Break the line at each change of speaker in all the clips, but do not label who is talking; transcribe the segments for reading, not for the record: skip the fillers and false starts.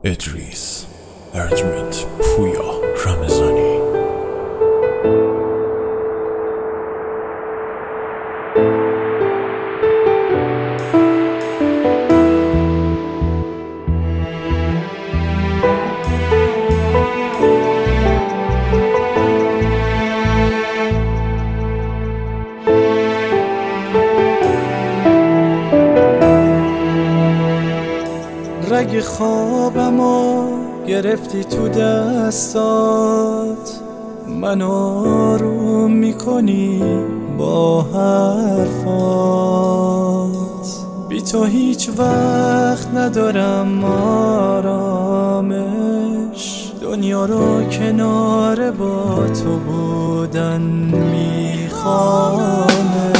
ادریس ارجمند پویا رمضانی.
رگ خوابمو گرفتی تو دستات، من آروم میکنی با حرفات. بی تو هیچ وقت ندارم آرامش، دنیا رو کنار با تو بودن میخوامه.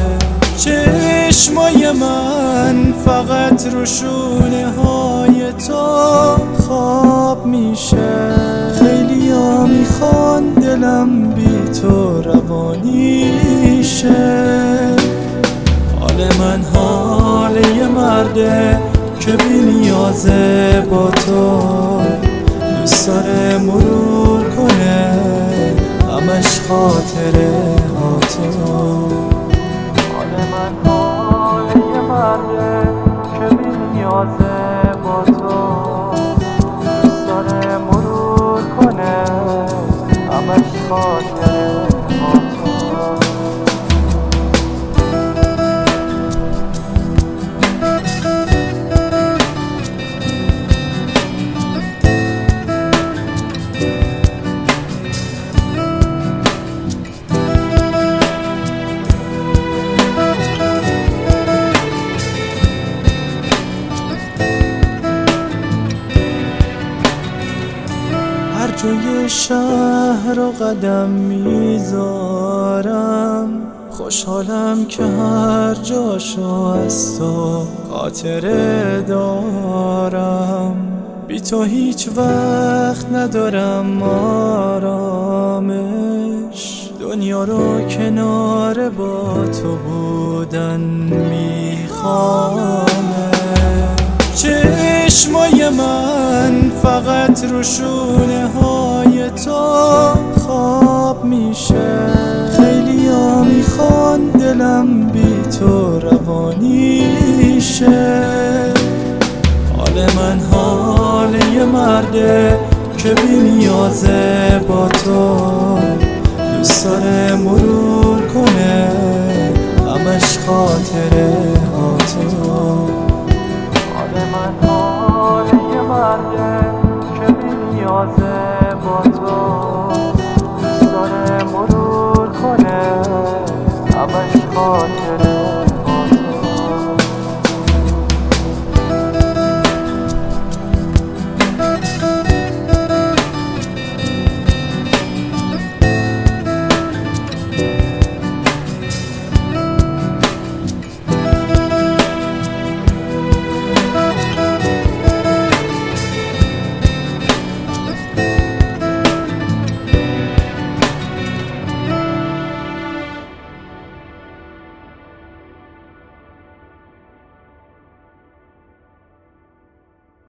چشمای من فقط رو شونه های تو خواب میشه، خیلی ها میخوان دلم بی تو روانی شه. حال من حال یه مرده که بی نیازه با تو، دوست داره مرور کنه همش خاطره ها تو. من حال یه مرده که بی نیازه با تو، دوست داره مرور کنه همش خاطره با تو. جای شهر رو قدم میذارم، خوشحالم که هر جاشو از تو خاطره دارم. بی تو هیچ وقت ندارم آرامش، دنیا رو کنار با تو بودن میخوامه. چشمای من فقط رو شونه های تو خواب میشه، خیلی ها میخوان دلم بی تو روانی شه. حال من حال یه مرده که بی نیازه با تو، دوست داره مرور کنه همش خاطره ها تو. من حال یه مرده که بی نیازه با تو، دوست داره مرور کنه همش خاطره